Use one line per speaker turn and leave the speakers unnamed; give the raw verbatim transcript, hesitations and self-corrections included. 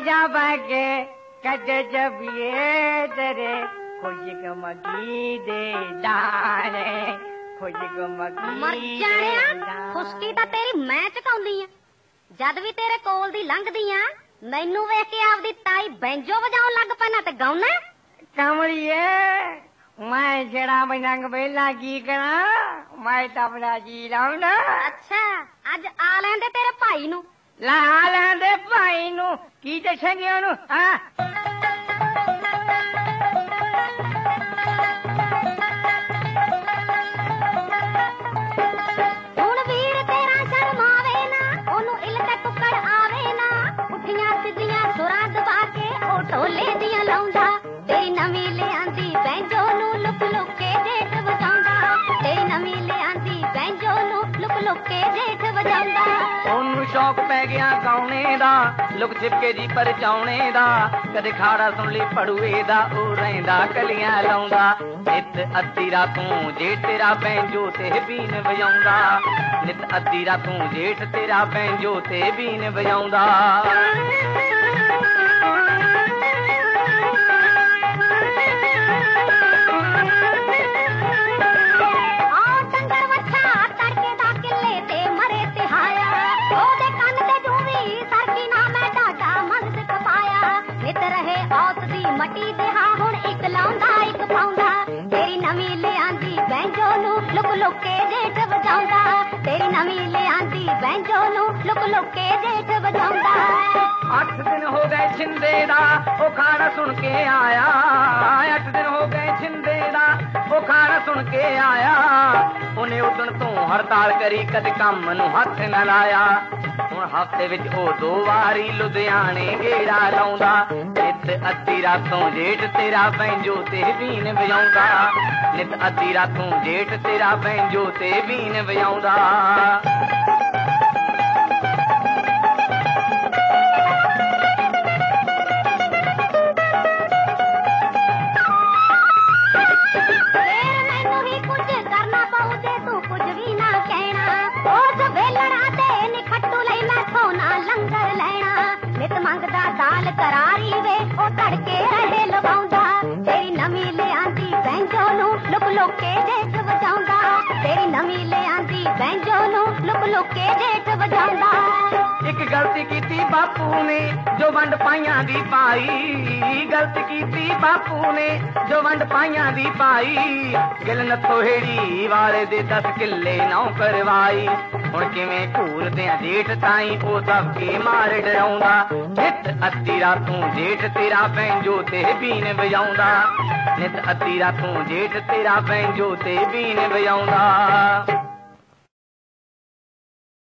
जा बाके कद जबिए तेरे खुशक मगी दे दाने खुशक मगी
मर जाणिया खुशकी ਤਾਂ ਤੇਰੀ ਮੈਂ ਚਕਾਉਂਦੀ ਆ ਜਦ ਵੀ ਤੇਰੇ ਕੋਲ ਦੀ ਲੰਘਦੀ ਆ ਮੈਨੂੰ ਵੇਖ ਕੇ ਆਪਦੀ ਤਾਈ ਬੈਂਜੋ ਵਜਾਉਣ ਲੱਗ ਪੈਣਾ ਤੇ ਗਾਉਣਾ
ਕਮਲੀਏ ਮੈਂ ਜਿਹੜਾ ਬਨੰਗ ਵੇਲਾ ਕੀ ਕਰਾਂ ਮੈਂ ਤਾਂ ਬੜਾ ਜੀ ਲਾਉਣਾ
ਅੱਛਾ ਅੱਜ ਆ ਲੈਂਦੇ ਤੇਰੇ ਭਾਈ ਨੂੰ
ਲਾ ਲੈਂਦੇ ਭਾਈ ਨੂੰ ਕੀ ਦੱਸਾਂਗੇ ਉਹਨੂੰ ਹਾਂ
ਹੁਣ ਵੀਰ ਤੇਰਾ ਸ਼ਰਮਾਵੇ ਨਾ ਉਹਨੂੰ ਇਲ ਤੇ ਕੁੱਕੜ ਆਵੇ ਨਾ ਉੱਠੀਆਂ ਸਿੱਧੀਆਂ ਸੁਰਾਂ ਦਬਾ ਕੇ ਉਹ ਢੋਲੇ ਦੀਆਂ ਲਾਉਂਦਾ ਤੇਰੀ ਨਵੀਂ ਲਿਆਂਦੀ ਬੈਂਜੋ ਨੂੰ ਲੁਕ ਲੁਕ ਕੇ ਜੇਠ ਵਜਾਉਂਦਾ ਤੇਰੀ ਨਵੀਂ ਲਿਆਂਦੀ ਬੈਂਜੋ ਨੂੰ ਲੁਕ ਲੁਕ ਕੇ ਜੇਠ ਵਜਾਉਂਦਾ
ਉਹਨੂੰ ਸ਼ੌਕ ਪੈ ਗਿਆ ਗਾਉਣੇ ਦਾ ਲੁਕ ਛਿਪਕੇ ਜੀ ਪਰਚਾਉਣੇ ਦਾ ਕਦੇ ਖਾੜਾ ਸੁਣ ਲਈ ਪੜੂਏ ਦਾ ਉਹ ਰਹਿੰਦਾ ਕਲੀਆਂ ਲਾਉਂਦਾ ਨਿਤ ਅੱਧੀ ਰਾਤੋਂ ਜੇ ਤੇਰਾ ਬੈਂਜੋ ਤੇ ਬੀਨ ਵਜਾਉਂਦਾ ਨਿਤ ਅੱਧੀ ਰਾਤੋਂ ਜੇਠ ਤੇਰਾ ਬੈਂਜੋ ਤੇ ਬੀਨ ਵਜਾਉਂਦਾ
ਮਟੀ ਦੇ ਹਾਂ ਹੁਣ ਇੱਕ ਲਾਉਂਦਾ ਇੱਕ ਪਾਉਂਦਾ ਤੇਰੀ ਨਵੀਂ ਲਿਆਂਦੀ ਬੈਂਜੋ ਨੂੰ ਲੁਕ ਲੁਕ ਕੇ ਜੇਠ ਵਜਾਉਂਦਾ ਤੇਰੀ ਨਵੀਂ ਲਿਆਂਦੀ ਬੈਂਜੋ ਨੂੰ ਲੁਕ ਲੁਕ ਕੇ ਜੇਠ ਵਜਾਉਂਦਾ
ਅੱਠ ਦਿਨ ਹੋ ਗਏ ਛਿੰਦੇ ਦਾ ਉਹ ਖਾਣਾ ਸੁਣ ਕੇ ਆਇਆ ਅੱਠ ਦਿਨ ਹੋ ਗਏ ਛਿੰਦੇ ਦਾ ਉਹ ਖਾਣਾ ਸੁਣ ਕੇ ਆਇਆ ਉਹਨੇ ਉਦਣ ਤੋਂ ਹੜਤਾਲ ਕਰੀ ਕਦੇ ਕੰਮ ਨੂੰ ਹੱਥ ਨਾ ਲਾਇਆ ਹੁਣ ਹਫ਼ਤੇ ਵਿੱਚ ਉਹ ਦੋ ਵਾਰੀ ਲੁਧਿਆਣੇ ਗੇੜਾ ਲਾਉਂਦਾ ਨਿਤ ਅੱਧੀ ਰਾਤੋਂ ਜੇਠ ਤੇਰਾ ਬੈਂਜੋ ਤੇ ਬੀਨ ਵਜਾਉਂਦਾ ਨਿਤ ਅੱਧੀ ਰਾਤੋਂ ਜੇਠ ਤੇਰਾ ਬੈਂਜੋ ਤੇ ਬੀਨ ਵਜਾਉਂਦਾ
ਮੰਗਦਾ ਦਾਲ ਕਰਾਰੀ ਵੇ ਉਹ ਤੜਕੇ ਰਹੇ ਲਵਾਉਂਦਾ ਤੇਰੀ ਨਵੀਂ ਲਿਆਂਦੀ ਬੈਂਜੋ ਨੂੰ ਲੁਕ ਲੁਕ ਕੇ ਜੇਠ ਵਜਾਉਂਦਾ ਤੇਰੀ ਨਵੀਂ ਲਿਆਂਦੀ ਬੈਂਜੋ ਨੂੰ ਲੁਕ ਲੁਕ ਕੇ ਜੇਠ ਵਜਾਉਂਦਾ
ਇੱਕ ਗਲਤੀ ਕੀਤੀ ਬਾਪੂ ਨੇ ਜੋ ਵੰਡ ਪਾਈਆਂ ਦੀ ਪਾਈ ਗਲਤੀ ਕੀਤੀ ਬਾਪੂ ਨੇ ਜੋ ਵੰਡ ਪਾਈਆਂ ਦੀ ਪਾਈ ਗਿਲ ਨੱਥੋ ਹੇੜੀ ਵਾਲੇ ਦੇ ਦਸ ਕਿੱਲੇ ਨੌ ਕਰਵਾਈ ਹੁਣ ਕਿਵੇਂ ਘੂਰਦੇ ਆ ਜੇਠ ਤਾਈ ਉਹ ਦਬ ਕੇ ਮਾਰ ਡਰਾਉਂਦਾ ਨਿਤ ਅੱਧੀ ਰਾਤੋਂ ਜੇਠ ਤੇਰਾ ਬੈਂਜੋ ਤੇ ਬੀਨ ਵਜਾਉਂਦਾ ਨਿਤ ਅੱਧੀ ਰਾਤੋਂ ਜੇਠ ਤੇਰਾ ਬੈਂਜੋ ਤੇ ਬੀਨ ਵਜਾਉਂਦਾ